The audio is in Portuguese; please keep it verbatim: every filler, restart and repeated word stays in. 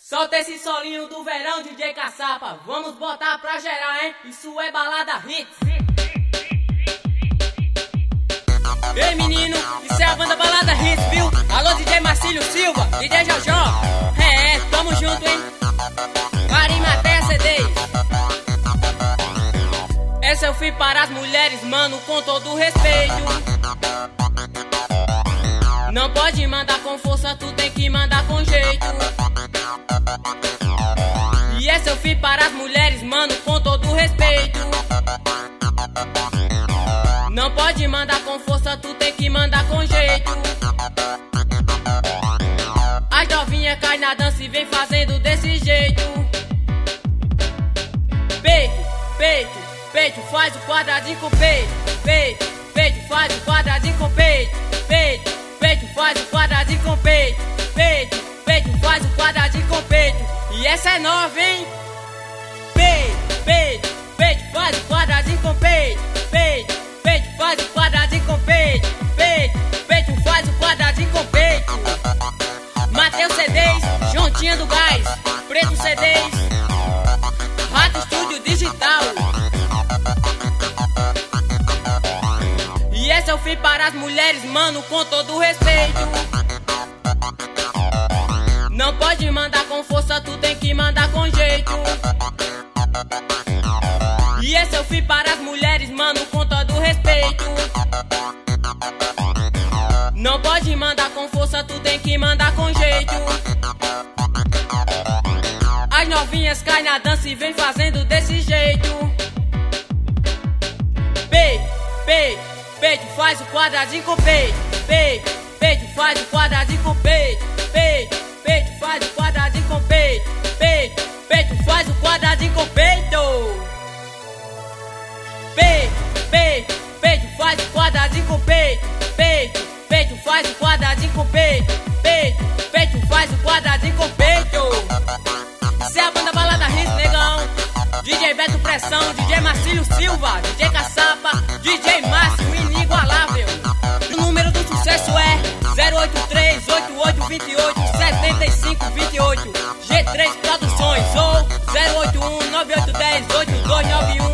Solta esse solinho do verão, D J Caçapa. Vamos botar pra gerar, hein? Isso é balada hits. Ei menino, isso é a banda Balada Hits, viu? Alô D J Marcílio Silva, D J Jojó. É, é, tamo junto, hein? Carinho até C Ds. Essa eu fui para as mulheres, mano, com todo respeito. Não pode mandar com força, tu tem que mandar com jeito. E essa eu fui para as mulheres, mano, com todo respeito. Não pode mandar com força, tu tem que mandar com jeito. As novinhas caem na dança e vem fazendo desse jeito. Peito, peito, peito, faz o quadradinho com peito. Peito, peito, faz o quadradinho com peito. Peito, peito, faz o quadradinho com peito. Peito, peito, faz o quadradinho com peito. E essa é nova, hein? Peito, peito, peito, faz o quadradinho com peito. Peito, peito, faz o quadradinho com peito. Peito, peito, faz o quadradinho com peito. Mateus C Ds, Jontinha do Gás, Preto C Ds, Rato Estúdio Digital. E essa eu fiz para as mulheres, mano, com todo respeito. Não pode mandar com força, tu tem que mandar com jeito. E esse eu fiz para as mulheres, mano, com todo respeito. Não pode mandar com força, tu tem que mandar com jeito. As novinhas caem na dança e vem fazendo desse jeito. Peito, peito, peito, faz o quadradinho com peito. Peito, peito, faz o quadradinho com peito. Peito, peito, faz o quadradinho com peito. Peito, peito, faz o quadradinho com peito. Peito, peito, peito, faz o quadradinho com peito. Peito, peito, faz o quadradinho com peito. Peito, peito, faz o quadradinho com peito. Isso é a banda Balada Hits, negão. D J Beto Pressão, D J Marcílio Silva, D J Caçapa, D J Márcio, inigualável. O número do sucesso é zero oito três, oito oito dois oito, sete cinco dois oito. G três Produções ou zero oito um, nove oito um zero, oito dois nove um.